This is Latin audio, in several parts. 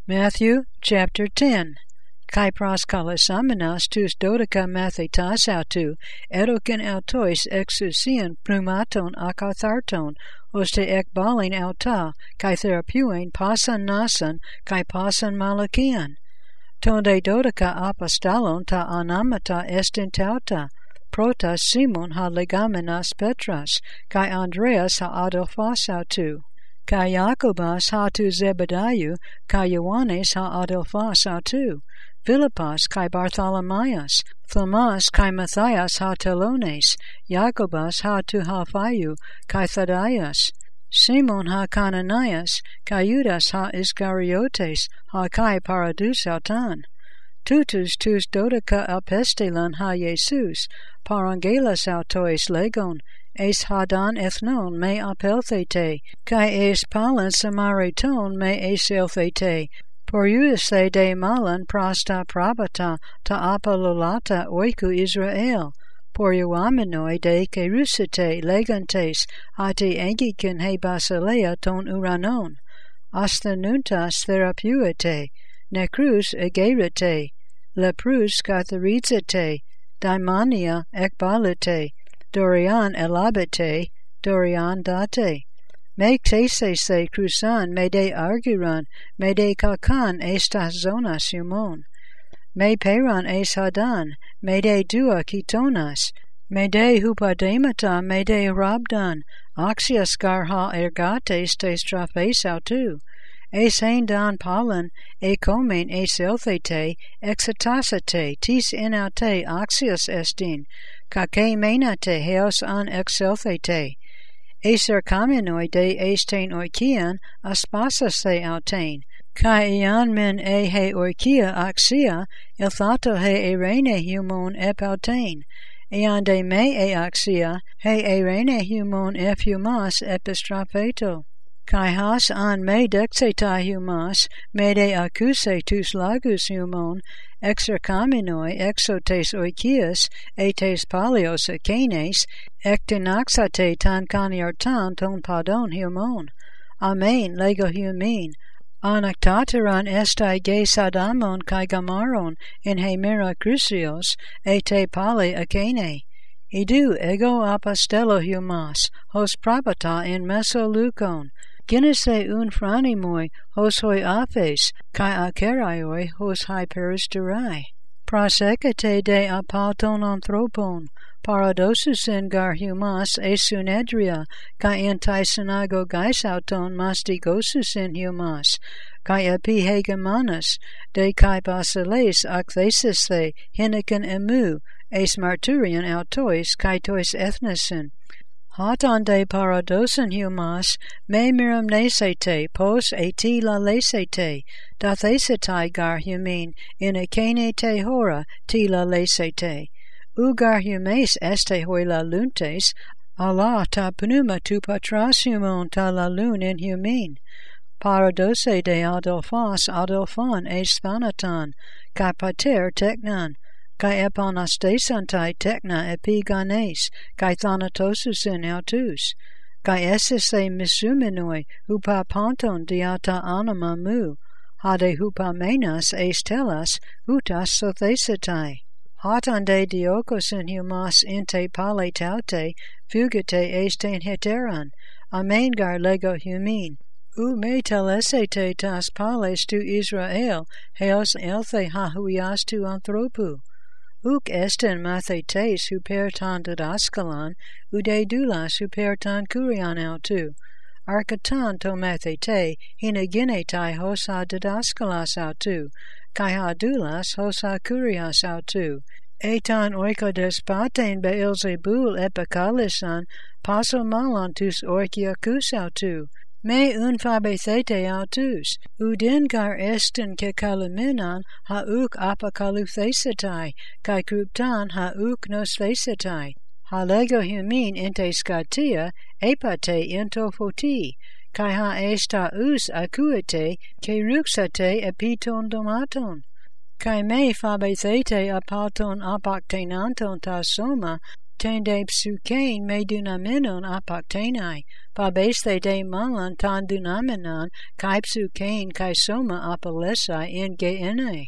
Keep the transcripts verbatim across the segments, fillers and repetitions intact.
Matthew chapter ten. Kai proskalisamenas tus dodica mathetas autu, edokin autois exousian pneumaton akatharton, oste ekbalin auta, kai therapuin pasan nasan, kai pasan malakian. Tonde dodica apostolon ta anamata estin tauta, protas Simon ha legamenas Petras, kai Andreas ha Adelphos autu. Kai Jacobas ha tu Zebediah, kai Ioannes ha Adelphos autu, Philippos kai Bartholomaeus, Thomas kai Matthias ha Telones, Jacobas ha tu Halphaeu, kai Thaddeus, Simon ha Cananias, kai Judas ha Iscariotes, ha kai Paradus autan. Tutus tus dodica apestelan ha Jesus, parangelas autois legon, es hadan ethnon me apelthete, kai es palan samariton me eselthete, poriusse de malan prasta prabata ta apololata oiku Israel, poriuamenoi de kerusite legantes ate engikin he basilea ton uranon, asthenuntas therapuete, necrus egerite, leprus catharizite, daimonia ekbalite, Dorian elabite, Dorian date. Me tese se crusan, me de arguran, me de kakan estas zonas humon. Me peran es hadan, me de dua kitonas, me de hupademata, me de rabdan, axias gar ha ergates te strapes autu. Es ein dan palan, e komen es elthete, exetasate, tis inaute axios estin, kake menate heos an exelthete. Eser kamenoi de esten oikian, aspasase autain, kai ian men e he oikia axia, ilthato he erene humon epautain, ian de me e axia, he erene humon efumas epistrapheto. Kai has an me dexeta humas, me de acuse tus lagus humon, exercaminoi exotes oikias, etes palios akenes, ectinaxate tan caniartan ton padon humon. Amen, lego humin. Anactateran estai ge sadamon kai gamaron in he mira crucios, ete pali akene. Idu ego apostello humas, hos probata in mesolucon, Ginese un franimoi, hos hoi aphes, kai akeraioi, hos hai peristerai. Prosecate de apaton anthropon, paradosus in gar humas esunedria, kai in tai synagogais auton mastigosus in humas, kai epi hegemonas, de kai basileis akthesis the, hiniken emu, es marturian autois, kai tois ethnesin. Hatan de paradosen humas, me miram nesete, pos eti la lesete, dathesete gar humin, in ekene te hora ti la lesete. Ugar humes este hoi la luntes, ala ta pneuma tu patras humon ta la lun in humin. Paradose de adelphos adelphon es thanatan, kai pater teknan, kai eponastesantai tekna epiganes, kai thanatosus in autus, kai esese misumenoi, hupa ponton diata anima mu, hade hupamenas es telas, hutas sothesetai. Hatan de diokos in humas inte pale taute, fugite esten heteran, amen gar lego humin. U me telesete tas pales tu Israel, heos elthe hahuias tu anthropu. Uc esten mathetes hupertan didaskalan, ude dulas hupertan kurian autu. Arcatan to mathete, hinaginetai hosa didaskalas autu, kai ha dulas hosa kurias autu. Etan oiko despaten beelzebul epicalisan, paso malantus orkiakus autu. Me un fabethete autus, udin gar esten ke kaliminan ha uk apocaluthesetai, kai kruptan ha uk nos thesetai, ha lego humin inte scatia, epate into foti, kai ha esta us acuite, ke ruxate epiton domaton, kai me fabethete apaton apactenanton ta soma, tende psukein me dunamenon apaktenai, pabeste de malan tan dunamenon, kai psukein kai soma apalesai in geene.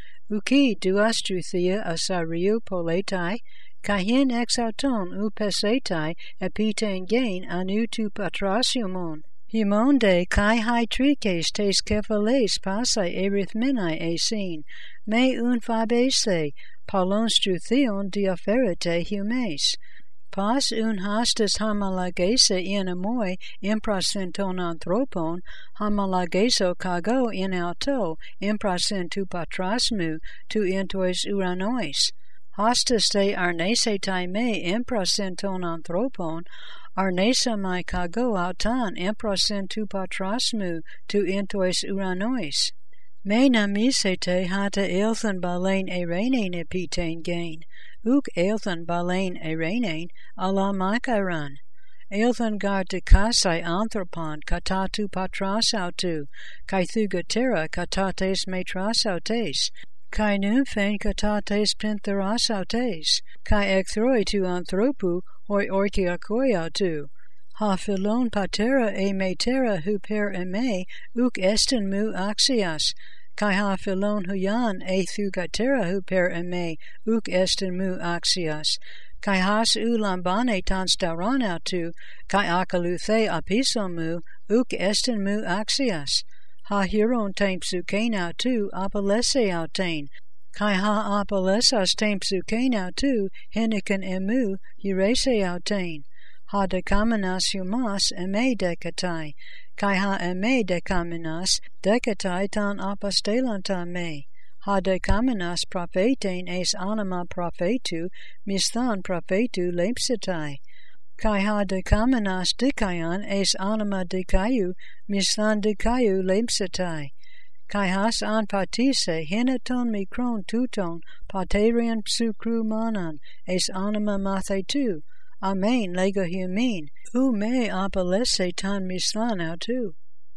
Uki duastruthia asariu poletai, kai hin exauton upesetai epiten gain anu tu patrasiumon. Himonde kai hai trikes tes kephales pasai erithmenai esin, me un fabese, palonstruthion diaferite humes. Pas un hastas hamalagese in amoi imprasenton anthropon, hamalageso kago in auto imprasen tu patrasmu tu intois uranois. Hastas te arnesetai me imprasenton anthropon, arnesa mai kago autan imprasen tu patrasmu tu intois uranois. Me namisete hata elthan balein erenein epitein gain, uk elthan balein erenein ala makaran. Elthan gar de kasai anthropon katatu patrasautu, kai thugatera katates metrasautes, kai nymphen katates pentherasautes, kai ekthroi tu anthropu hoi orkiakoiautu. Ha philon patera e metera huper eme uk esten mu axias, kai ha philon huyan e thugatera huper eme uk esten mu axias, kai has u lambane tans dauranautu, kai akaluthe apisomu uk esten mu axias. Ha huron tempsukenautu apalese autain, kai ha apalesas tempsukenautu heniken emu urese autain. Ha decamenas humas eme decatai, kai ha eme decamenas decatai tan apostelanta me. Ha decamenas prophetein es anima prophetu, misthan prophetu lepsitai. Kai ha decamenas dikaion es anima dikaiu, misthan dikaiu lepsitai. Kai has an patise hinaton mikron tuton paterian psukru manan es anima mathetu. Amen, lego humin, u me apalese tan mislan autu.